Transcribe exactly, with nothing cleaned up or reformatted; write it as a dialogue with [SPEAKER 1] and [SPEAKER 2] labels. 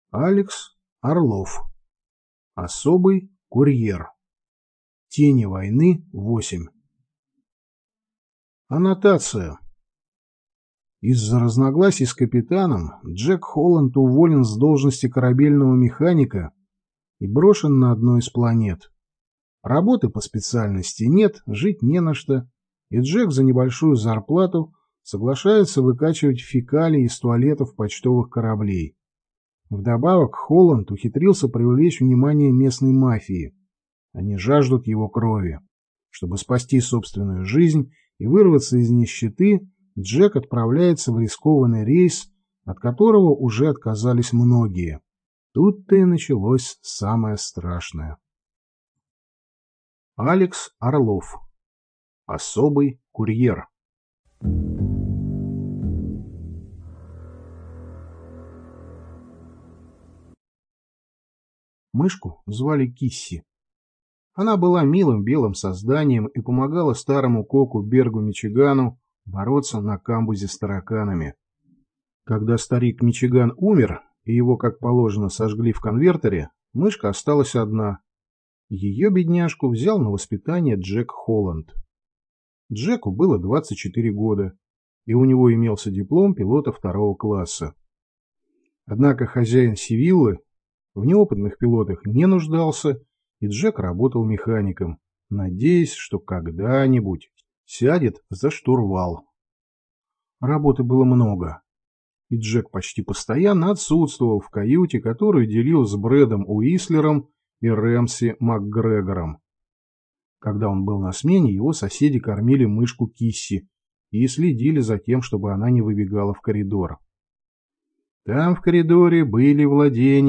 [SPEAKER 1] Алекс Орлов. Особый курьер. Тени войны восемь. Аннотация. Из-за разногласий с капитаном Джек Холланд уволен с должности корабельного механика и брошен на одну из планет. Работы по специальности нет, жить не на что, и Джек за небольшую зарплату соглашается выкачивать фекалии из туалетов почтовых кораблей. Вдобавок Холланд ухитрился привлечь внимание местной мафии. Они жаждут его крови. Чтобы спасти собственную жизнь и вырваться из нищеты, Джек отправляется в рискованный рейс, от которого уже отказались многие. Тут-то и началось самое страшное. Алекс Орлов. Особый курьер. Мышку звали Кисси. Она была милым белым созданием и помогала старому коку Бергу Мичигану бороться на камбузе с тараканами. Когда старик Мичиган умер, и его, как положено, сожгли в конвертере, мышка осталась одна. Ее, бедняжку, взял на воспитание Джек Холланд. Джеку было двадцать четыре года, и у него имелся диплом пилота второго класса. Однако хозяин Севиллы в неопытных пилотах не нуждался, и Джек работал механиком, надеясь, что когда-нибудь сядет за штурвал. Работы было много, и Джек почти постоянно отсутствовал в каюте, которую делил с Брэдом Уислером и Рэмси МакГрегором. Когда он был на смене, его соседи кормили мышку Кисси и следили за тем, чтобы она не выбегала в коридор. Там в коридоре были владения